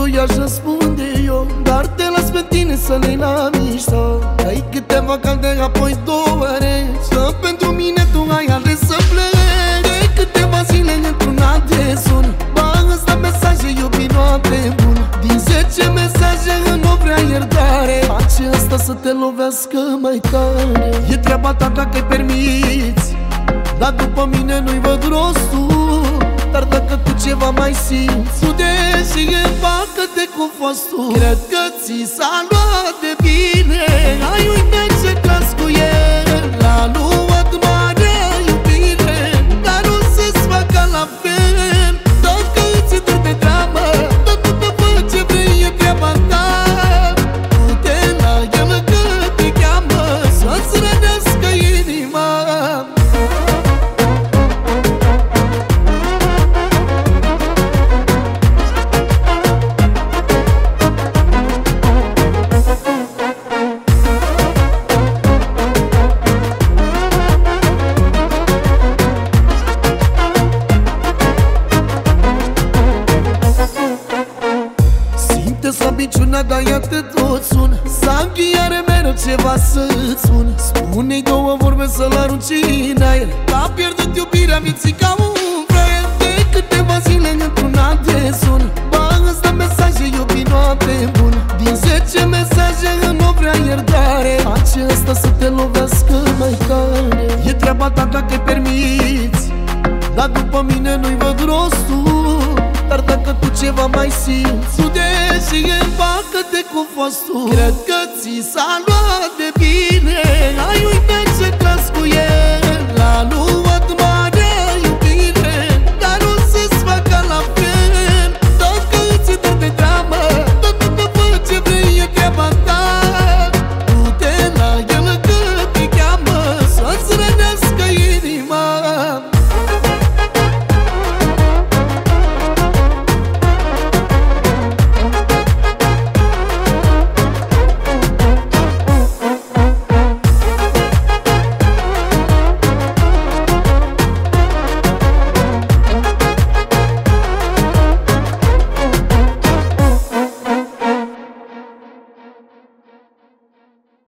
i-aș răspunde eu, dar te las pe tine să le la mișto. Ai câteva calde, apoi două reci, că pentru mine tu ai ales să pleci. De câteva zile într-una te sun, ba-ți da mesaje, iubi, noapte bună. Din 10 mesaje în o vrea iertare, face asta să te lovească mai tare. E treaba ta dacă-i permiți, dar după mine nu-i văd rostul. Dar dacă tu ceva mai simți, du-te și împacă-te cu fostul. Cred că ți s-a luat de bine, ai uitat ce clas cu el. L-a luat mare iubire, dar o să-ți facă la fel. Dacă îți e dor de dramă, tot te fă ce vrei, e treaba ta. Du-te la el că te cheamă, să-ți rănească inima. Slăbiciunea, dar ea te tot sună, Sanchi are mereu ceva să-ți spună. Spune-i două vorbe să-l arunci în aer, că a pierdut iubirea vieții ca un fraier. De câteva zile într-una te sună, ba-ți da mesaje, iubi, noapte bună. Din 10 mesaje în o vrea iertare, face asta să te lovească mai tare. E treaba ta dacă-i permiți, dar după mine nu-i văd rostul. Dar dacă tu ceva mai simți, du-te și împacă-te cu fostul. Cred că ți s-a luat de bine, ai uitat ce clas cu el. L-a luat